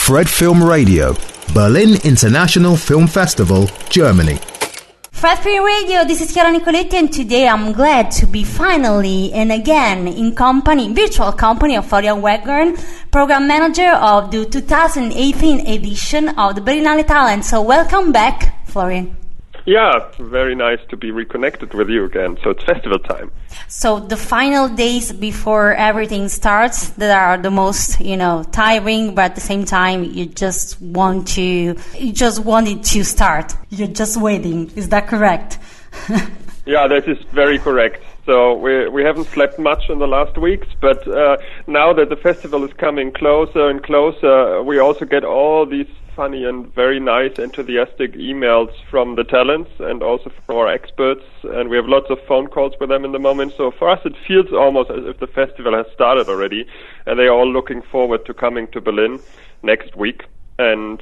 Fred Film Radio, Berlin International Film Festival, Germany. Fred Film Radio, this is Chiara Nicoletti, and today I'm glad to be finally and again in virtual company of Florian Wegern, Program Manager of the 2018 edition of the Berlinale Talent. So welcome back, Florian. Yeah, very nice to be reconnected with you again. So it's festival time. So the final days before everything starts that are the most, tiring, but at the same time you just want it to start. You're just waiting. Is that correct? Yeah, that is very correct. So we haven't slept much in the last weeks, but now that the festival is coming closer and closer, we also get all these funny and very nice, enthusiastic emails from the talents and also from our experts, and we have lots of phone calls with them in the moment. So for us, it feels almost as if the festival has started already, and they are all looking forward to coming to Berlin next week. And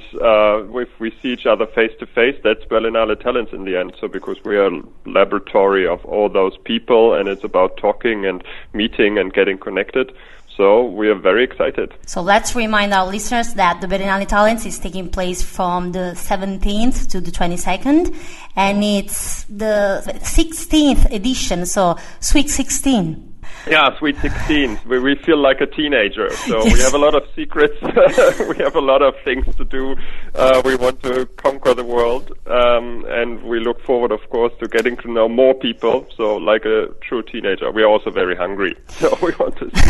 if we see each other face to face, that's Berlinale Talents in the end. So because we are a laboratory of all those people, and it's about talking and meeting and getting connected. So we are very excited. So let's remind our listeners that the Berlinale Talents is taking place from the 17th to the 22nd, and it's the 16th edition, so Sweet 16. Yeah, Sweet 16. We feel like a teenager, so yes. We have a lot of secrets. We have a lot of things to do. We want to conquer the world, and we look forward, of course, to getting to know more people. So, like a true teenager, we are also very hungry, so we want to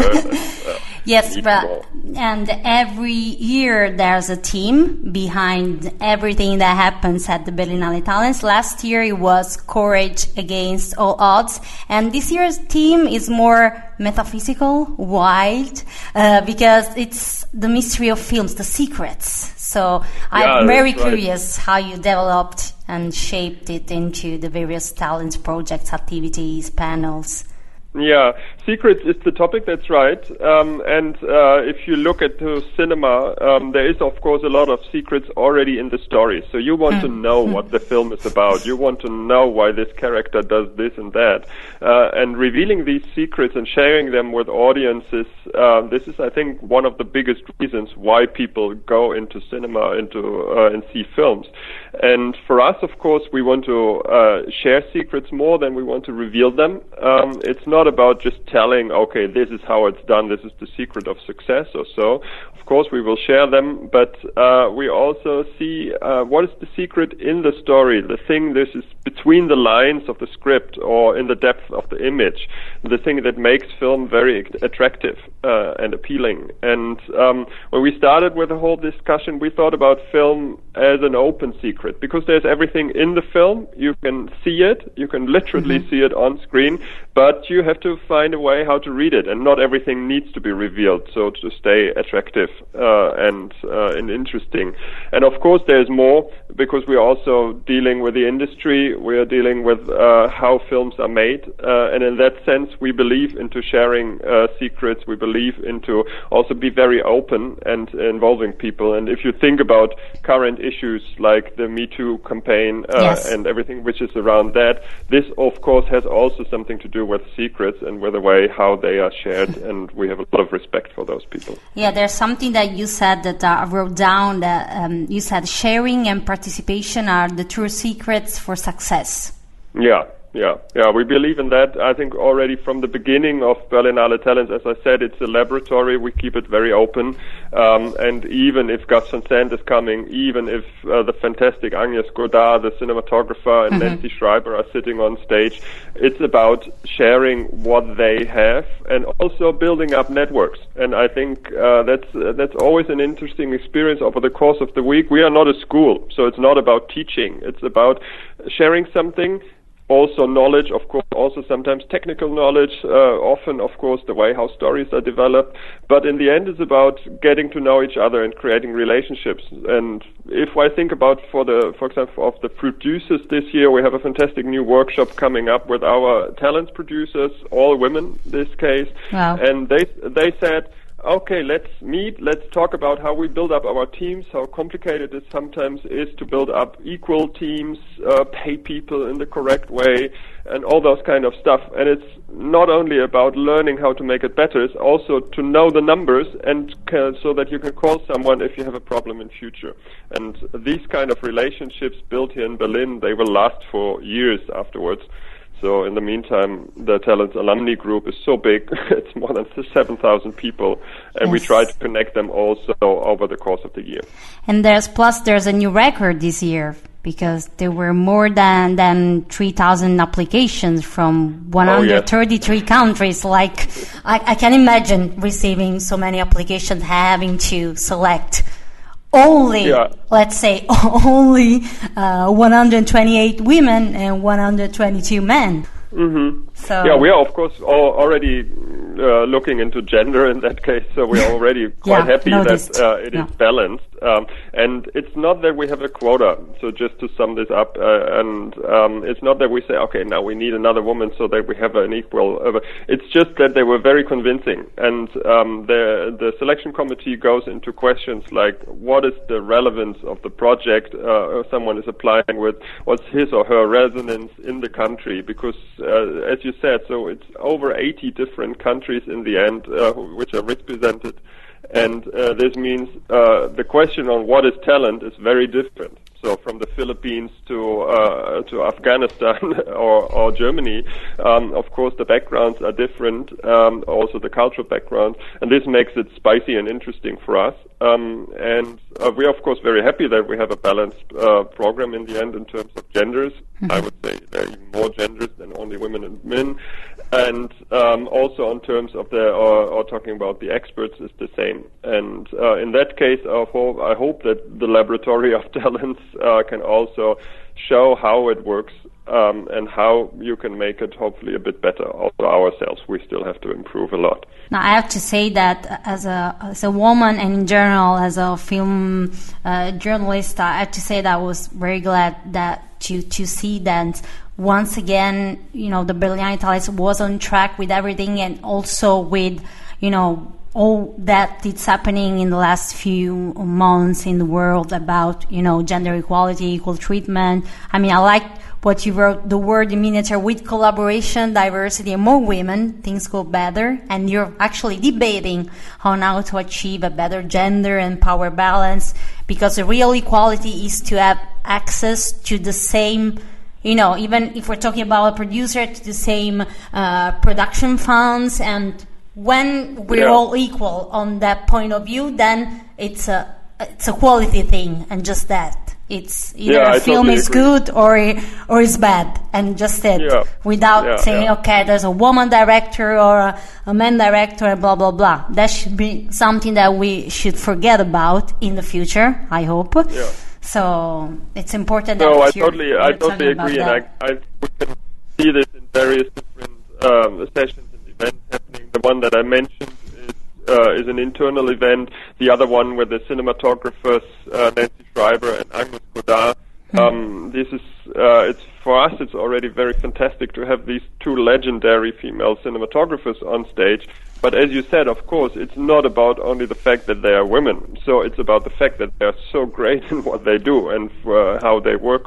see yes, but and every year there's a team behind everything that happens at the Berlinale Talents. Last year it was Courage Against All Odds, and this year's team is more metaphysical, wild, because it's the mystery of films, the secrets. So I'm very curious how you developed and shaped it into the various talents, projects, activities, panels. Yeah, secrets is the topic, that's right. And if you look at the cinema, there is, of course, a lot of secrets already in the story. So you want to know what the film is about. You want to know why this character does this and that. And revealing these secrets and sharing them with audiences, this is, I think, one of the biggest reasons why people go into cinema and see films. And for us, of course, we want to share secrets more than we want to reveal them. It's not about just telling, okay, this is how it's done, this is the secret of success or so. Of course, we will share them, but we also see what is the secret in the story, the thing this is between the lines of the script or in the depth of the image, the thing that makes film very attractive and appealing. And when we started with the whole discussion, we thought about film as an open secret, because there's everything in the film. You can see it, you can literally see it on screen, but you have to find a way how to read it, and not everything needs to be revealed, so to stay attractive and interesting. And of course there's more, because we're also dealing with the industry, we are dealing with how films are made, and in that sense we believe into sharing secrets, we believe into also be very open and involving people. And if you think about current issues like the Me Too campaign and everything which is around that, this of course has also something to do with secrets and with the way how they are shared, and we have a lot of respect for those people. Yeah, there's something that you said that I wrote down, that you said sharing and participation are the true secrets for success. Yeah, we believe in that. I think already from the beginning of Berlinale Talents, as I said, it's a laboratory. We keep it very open. And even if Gus Van Sant is coming, even if the fantastic Agnes Godard, the cinematographer, and Nancy Schreiber are sitting on stage, it's about sharing what they have and also building up networks. And I think that's always an interesting experience over the course of the week. We are not a school, so it's not about teaching. It's about sharing something. Also knowledge, of course, also sometimes technical knowledge, often, of course, the way how stories are developed. But in the end, it's about getting to know each other and creating relationships. And if I think about, for example, of the producers this year, we have a fantastic new workshop coming up with our talent producers, all women in this case. Wow. And they said, okay, let's meet, let's talk about how we build up our teams, how complicated it sometimes is to build up equal teams, pay people in the correct way, and all those kind of stuff. And it's not only about learning how to make it better, it's also to know the numbers and so that you can call someone if you have a problem in future. And these kind of relationships built here in Berlin, they will last for years afterwards. So in the meantime, the Talents Alumni Group is so big, it's more than 7,000 people, and we try to connect them also over the course of the year. And there's a new record this year, because there were more than 3,000 applications from 133 countries. Like, I can imagine receiving so many applications, having to select let's say, only 128 women and 122 men. Mm-hmm. So yeah, we are of course already looking into gender in that case, so we are already quite happy that it is balanced. And it's not that we have a quota, so just to sum this up, it's not that we say, okay, now we need another woman so that we have an equal, it's just that they were very convincing, and the selection committee goes into questions like, what is the relevance of the project someone is applying with, what's his or her resonance in the country, because as you said, so it's over 80 different countries in the end which are represented. And this means the question on what is talent is very different. So from the Philippines to Afghanistan or Germany, of course the backgrounds are different, also the cultural background, and this makes it spicy and interesting for us. And we are of course very happy that we have a balanced program in the end in terms of genders. Mm-hmm. I would say there are even more genders than only women and men. And also in terms of or talking about the experts is the same. And in that case, I hope that the Laboratory of Talents can also show how it works and how you can make it hopefully a bit better. Also ourselves, we still have to improve a lot. Now, I have to say that as a woman and in general as a film journalist, I have to say that I was very glad that to see that once again, the Berlinale Talents was on track with everything, and also with, all that it's happening in the last few months in the world about, gender equality, equal treatment. I mean, I like what you wrote, the word in miniature, with collaboration, diversity, and more women, things go better. And you're actually debating on how to achieve a better gender and power balance, because the real equality is to have access to the same, even if we're talking about a producer, to the same production funds. And when we're all equal on that point of view, then it's a quality thing, and just that. It's either a film is good or is bad, and just it, without saying, okay, there's a woman director or a man director, and blah, blah, blah. That should be something that we should forget about in the future, I hope. Yeah. So it's important that I totally agree, and we can see this in various different sessions and events happening. The one that I mentioned is an internal event. The other one with the cinematographers Nancy Schreiber and Agnes Godard. This is it's for us. It's already very fantastic to have these two legendary female cinematographers on stage. But as you said, of course, it's not about only the fact that they are women. So it's about the fact that they are so great in what they do, and for how they work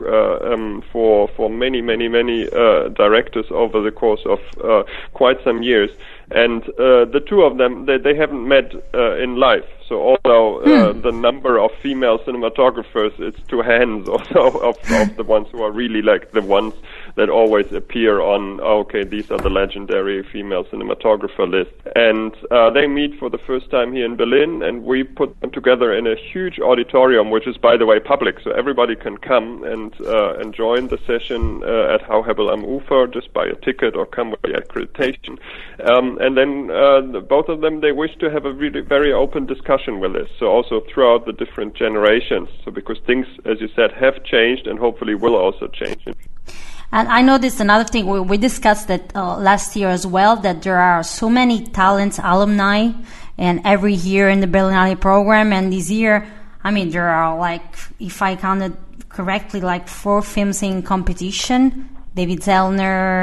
for many directors over the course of quite some years. And the two of them, they haven't met in life. So although the number of female cinematographers, it's two hands also of the ones who are really like the ones that always appear on, these are the legendary female cinematographer list. And they meet for the first time here in Berlin, and we put them together in a huge auditorium, which is, by the way, public. So everybody can come and join the session at Hauhebbel am Ufer, just buy a ticket or come with the accreditation. And then both of them, they wish to have a really very open discussion with this. So also throughout the different generations. So because things, as you said, have changed and hopefully will also change. And I noticed another thing, we discussed that last year as well, that there are so many Talents alumni and every year in the Berlinale program. And this year, I mean, there are like, if I counted correctly, like 4 films in competition. David Zellner,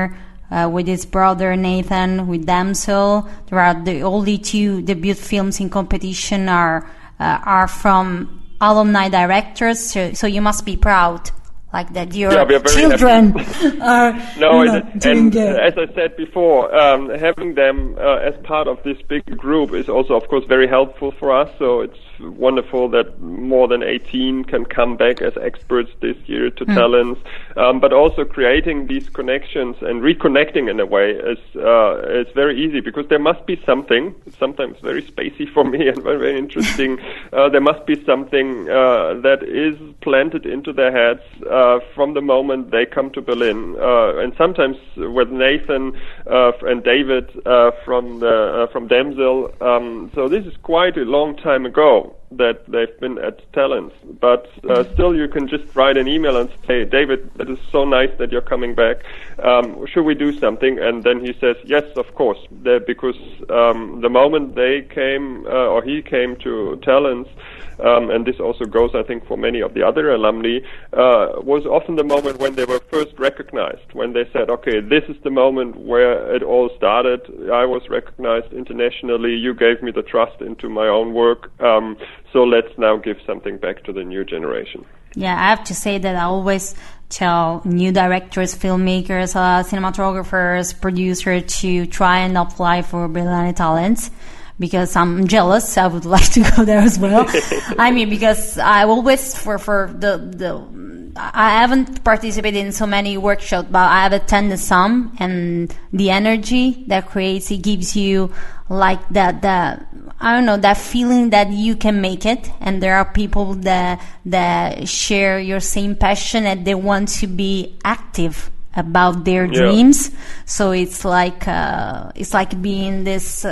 with his brother Nathan, with Damsel. There are the only 2 debut films in competition are from alumni directors, so you must be proud. Like that your children are doing good. As I said before, having them as part of this big group is also, of course, very helpful for us. So it's wonderful that more than 18 can come back as experts this year to Talents. But also creating these connections and reconnecting in a way is very easy, because there must be something, sometimes very spacey for me and very, very interesting. There must be something that is planted into their heads from the moment they come to Berlin, and sometimes with Nathan and David from Damsel. So this is quite a long time ago that they've been at Talents, but still you can just write an email and say, David, it is so nice that you're coming back. Should we do something? And then he says, yes, of course, because the moment they came or he came to Talents, and this also goes, I think, for many of the other alumni, was often the moment when they were first recognized, when they said, okay, this is the moment where it all started. I was recognized internationally. You gave me the trust into my own work. So let's now give something back to the new generation. Yeah, I have to say that I always tell new directors, filmmakers, cinematographers, producers to try and apply for Berlinale Talents, because I'm jealous. I would like to go there as well. I mean, because I always I haven't participated in so many workshops, but I have attended some, and the energy that creates, it gives you like that I don't know, that feeling that you can make it, and there are people that share your same passion and they want to be active about their dreams. So it's like being this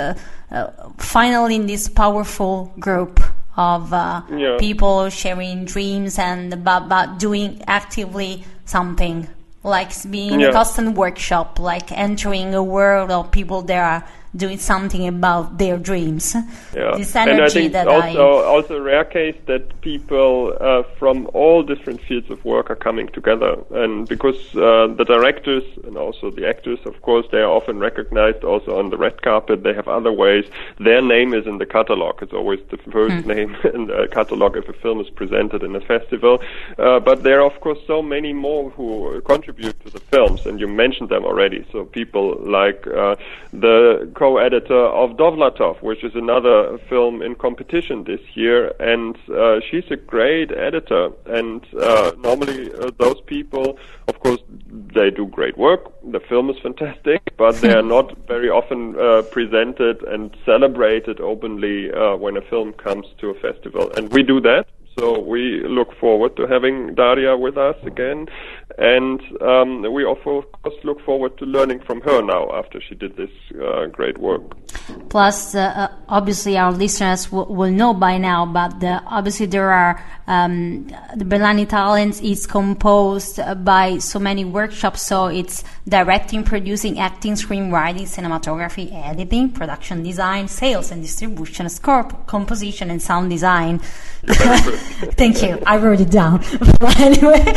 finally in this powerful group of people sharing dreams and about doing actively something, like being in a custom workshop, like entering a world of people that are doing something about their dreams. Yeah. This energy, and I think that also a rare case that people from all different fields of work are coming together, and because the directors and also the actors, of course, they are often recognized also on the red carpet. They have other ways. Their name is in the catalog. It's always the first name in the catalog if a film is presented in a festival. But there are, of course, so many more who contribute to the films, and you mentioned them already. So people like the co-editor of Dovlatov, which is another film in competition this year, and she's a great editor. And normally those people, of course, they do great work. The film is fantastic, but they are not very often presented and celebrated openly when a film comes to a festival. And we do that. So we look forward to having Daria with us again, and we also, of course, look forward to learning from her now after she did this great work. Plus, obviously, our listeners will know by now, but obviously there are the Berlinale Talents is composed by so many workshops. So it's directing, producing, acting, screenwriting, cinematography, editing, production design, sales and distribution, score, composition, and sound design. Thank you. I wrote it down. Anyway,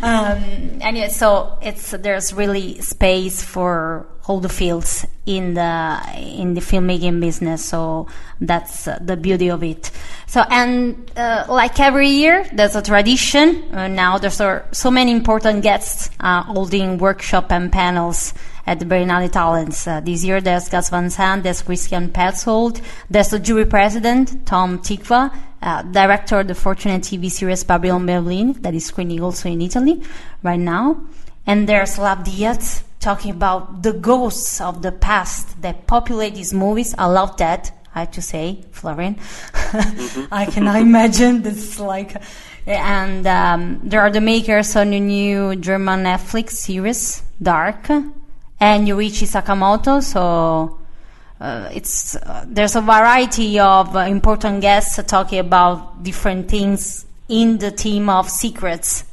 so there's really space for all the fields in the filmmaking business. So that's the beauty of it. So, and like every year, there's a tradition. Now there's so many important guests holding workshop and panels at the Berlinale Talents. This year there's Gus Van Sant, there's Christian Petzold, there's the jury president, Tom Tikva, director of the fortunate TV series Babylon Berlin, that is screening also in Italy right now. And there's Lav Diaz talking about the ghosts of the past that populate these movies. I love that, I have to say, Florian. I cannot imagine this, and there are the makers on the new German Netflix series, Dark, and Yuichi Sakamoto. So there's a variety of important guests talking about different things in the theme of secrets.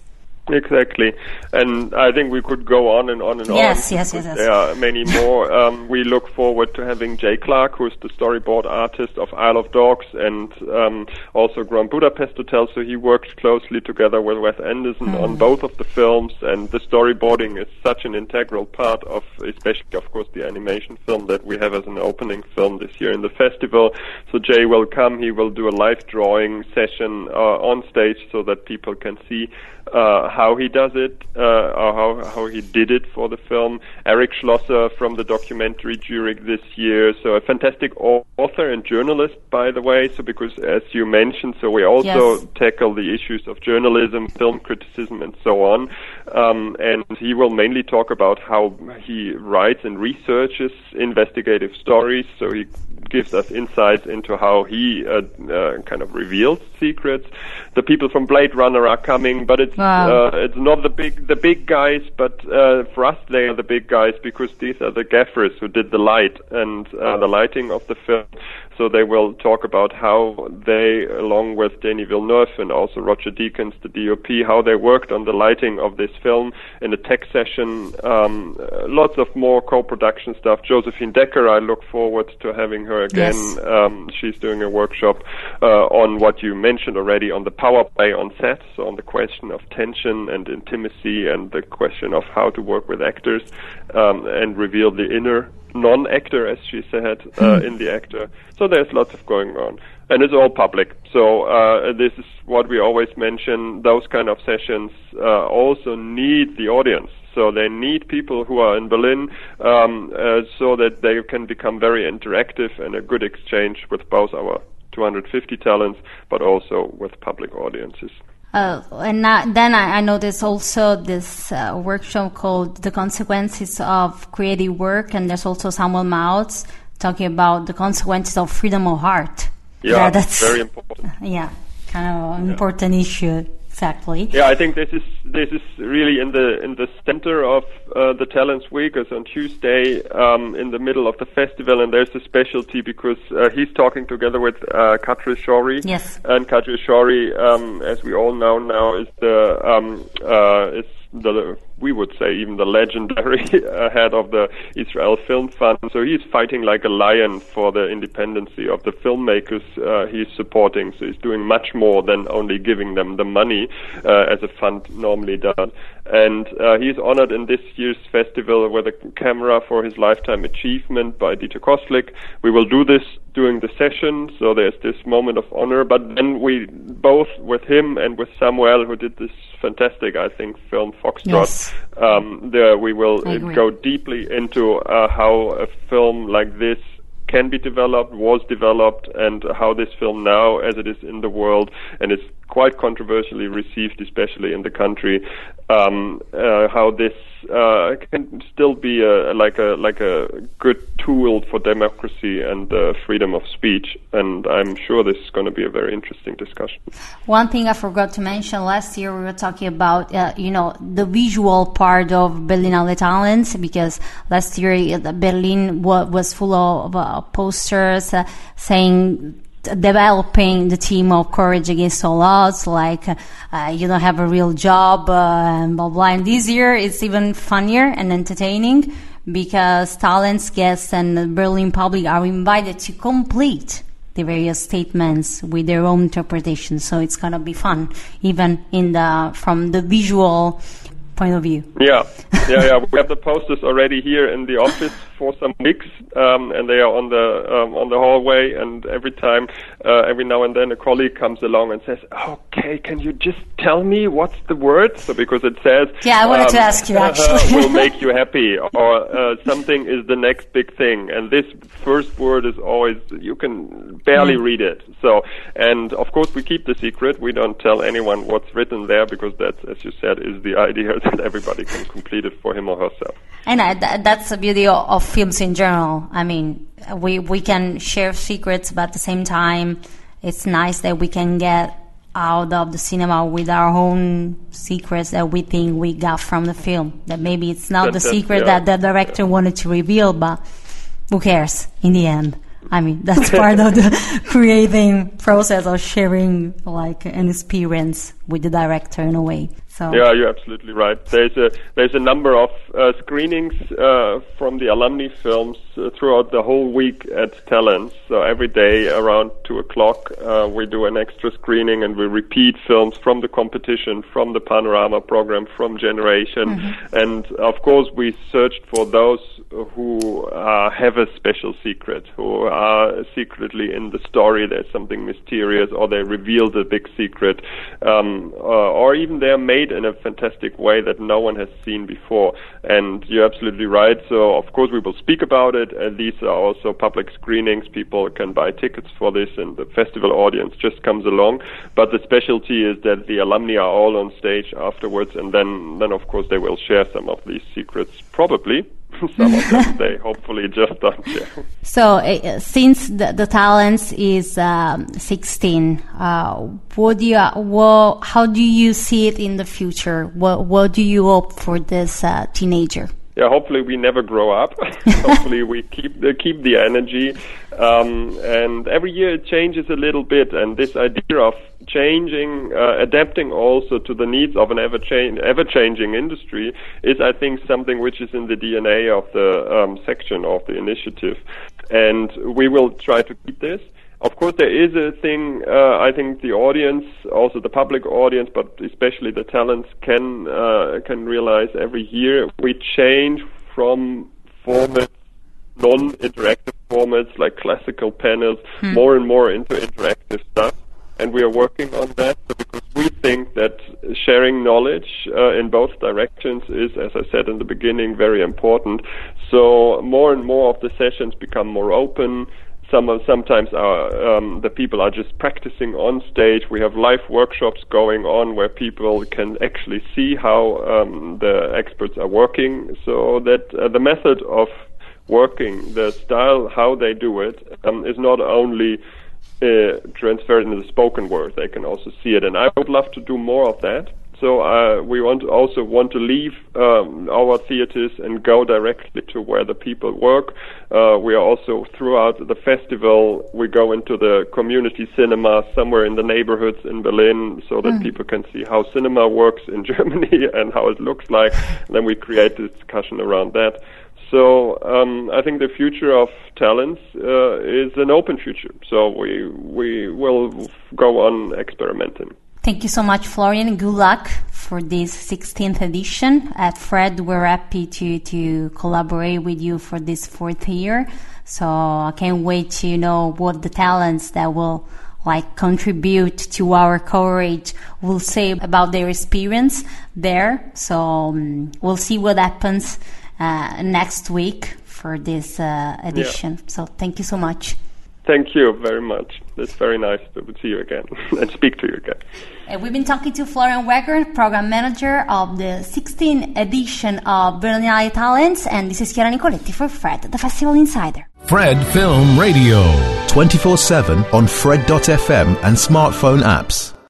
Exactly, and I think we could go on and on and yes, on. Yes. There are many more. We look forward to having Jay Clark, who's the storyboard artist of Isle of Dogs and also Grand Budapest Hotel. So he worked closely together with Wes Anderson on both of the films, and the storyboarding is such an integral part of, especially, of course, the animation film that we have as an opening film this year in the festival. So Jay will come. He will do a live drawing session on stage so that people can see how he does it, or how he did it for the film. Eric Schlosser from the documentary Zurich this year, so a fantastic author and journalist, by the way. So because, as you mentioned, so we also tackle the issues of journalism, film criticism, and so on. And he will mainly talk about how he writes and researches investigative stories. So he gives us insights into how he kind of reveals secrets. The people from Blade Runner are coming, but it's not the big guys, but for us they are the big guys because these are the gaffers who did the light and the lighting of the film. So they will talk about how they, along with Denis Villeneuve and also Roger Deakins, the DOP, how they worked on the lighting of this film in a tech session. Lots of more co-production stuff. Josephine Decker, I look forward to having her again. Yes. She's doing a workshop on what you mentioned already, on the power play on set, so on the question of tension and intimacy and the question of how to work with actors and reveal the inner non-actor, as she said, in the actor. So there's lots of going on. And it's all public. So this is what we always mention. Those kind of sessions also need the audience. So they need people who are in Berlin so that they can become very interactive and a good exchange with both our 250 talents, but also with public audiences. And then I know there's also this workshop called The Consequences of Creative Work, and there's also Samuel Mautz talking about the consequences of freedom of art. Yeah, that's very important. Yeah, kind of an important issue. Exactly. Yeah, I think this is really in the center of the Talents Week. It's on Tuesday in the middle of the festival, and there's a specialty because he's talking together with Kadri Shori. Yes. And Kadri Shori, as we all know now, is we would say even the legendary head of the Israel Film Fund. So he's fighting like a lion for the independency of the filmmakers he's supporting. So he's doing much more than only giving them the money as a fund normally does. And he's honored in this year's festival with a camera for his lifetime achievement by Dieter Kostlik. We will do this during the session, so there's this moment of honor. But then we both, with him and with Samuel, who did this fantastic, I think, film Foxtrot, there we will go deeply into how a film like this can be developed, was developed, and how this film now, as it is in the world, and it's quite controversially received, especially in the country, how this can still be like a good tool for democracy and freedom of speech. And I'm sure this is going to be a very interesting discussion. One thing I forgot to mention, last year we were talking about the visual part of Berlinale Talents, because last year Berlin was full of posters saying, developing the theme of Courage Against All Odds, like you don't have a real job, and blah blah. And this year it's even funnier and entertaining because talents, guests, and the Berlin public are invited to complete the various statements with their own interpretation. So it's gonna be fun, even from the visual point of view. Yeah. We have the posters already here in the office for some weeks, and they are on the hallway. And every now and then, a colleague comes along and says, "Okay, can you just tell me what's the word?" So because it says, "Yeah, I wanted to ask you actually." "will make you happy," or something is the next big thing, and this first word is always you can barely read it. So, and of course, we keep the secret. We don't tell anyone what's written there because that's, as you said, is the idea that everybody can complete it for him or herself. And that's the beauty of films in general. I mean, we can share secrets, but at the same time, it's nice that we can get out of the cinema with our own secrets that we think we got from the film. That maybe it's not the secret that the director wanted to reveal, but who cares in the end? I mean, that's part of the creating process of sharing like an experience with the director in a way. So yeah, you're absolutely right. There's a number of screenings from the alumni films throughout the whole week at Talents. So every day around 2:00 we do an extra screening, and we repeat films from the competition, from the Panorama program, from Generation, and of course we searched for those who have a special secret, who are secretly in the story. There's something mysterious, or they reveal the big secret, or even they're made in a fantastic way that no one has seen before. And you're absolutely right. So of course we will speak about it. These are also public screenings. People can buy tickets for this, and the festival audience just comes along. But the specialty is that the alumni are all on stage afterwards, and then of course they will share some of these secrets, probably. Some of them they hopefully just don't share. So, since the Talents is 16, how do you see it in the future? What do you hope for this teenager? Yeah, hopefully we never grow up. Hopefully we keep the energy. And every year it changes a little bit. And this idea of changing, adapting also to the needs of an ever-changing industry is, I think, something which is in the DNA of the section of the initiative. And we will try to keep this. Of course, there is a thing, I think the audience, also the public audience, but especially the Talents can realize every year we change from formats, non-interactive formats like classical panels, more and more into interactive stuff. And we are working on that because we think that sharing knowledge in both directions is, as I said in the beginning, very important. So more and more of the sessions become more open. Sometimes the people are just practicing on stage. We have live workshops going on where people can actually see how the experts are working, so that the method of working, the style, how they do it, is not only transferred into the spoken word. They can also see it, and I would love to do more of that. So we want to leave our theaters and go directly to where the people work. We are also, throughout the festival, we go into the community cinema somewhere in the neighborhoods in Berlin, so that people can see how cinema works in Germany and how it looks like. And then we create a discussion around that. So I think the future of Talents is an open future. So we will go on experimenting. Thank you so much, Florian. Good luck for this 16th edition. At Fred, we're happy to collaborate with you for this 4th year. So I can't wait to know what the talents that will contribute to our coverage will say about their experience there. So we'll see what happens next week for this edition. Yeah. So thank you so much. Thank you very much. It's very nice to see you again and speak to you again. We've been talking to Florian Weger, Program Manager of the 16th edition of Berlinale Talents, and this is Chiara Nicoletti for Fred, the Festival Insider. Fred Film Radio. 24/7 on Fred.fm and smartphone apps.